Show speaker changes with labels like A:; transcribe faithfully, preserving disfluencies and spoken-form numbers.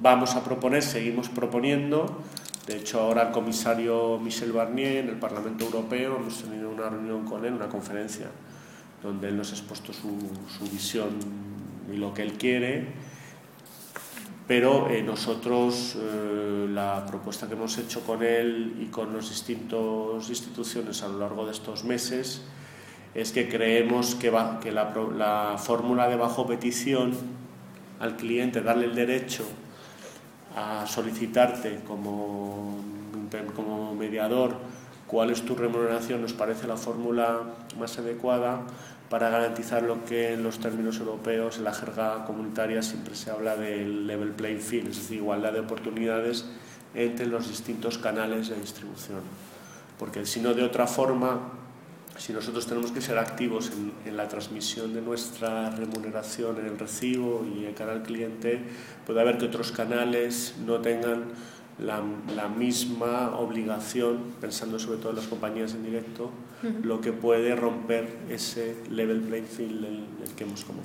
A: vamos a proponer, seguimos proponiendo. De hecho, ahora el comisario Michel Barnier en el Parlamento Europeo hemos tenido una reunión con él, una conferencia, donde él nos ha expuesto su, su visión y lo que él quiere, pero eh, nosotros eh, la propuesta que hemos hecho con él y con las distintas instituciones a lo largo de estos meses es que creemos que, va, que la, la fórmula de bajo petición al cliente, darle el derecho a solicitarte como, como mediador cuál es tu remuneración, nos parece la fórmula más adecuada para garantizar lo que en los términos europeos, en la jerga comunitaria, siempre se habla del level playing field, es decir, igualdad de oportunidades entre los distintos canales de distribución. Porque si no, de otra forma, si nosotros tenemos que ser activos en, en la transmisión de nuestra remuneración en el recibo y el canal cliente, puede haber que otros canales no tengan la, la misma obligación, pensando sobre todo en las compañías en directo, uh-huh. lo que puede romper ese level playing field del, del que hemos comentado.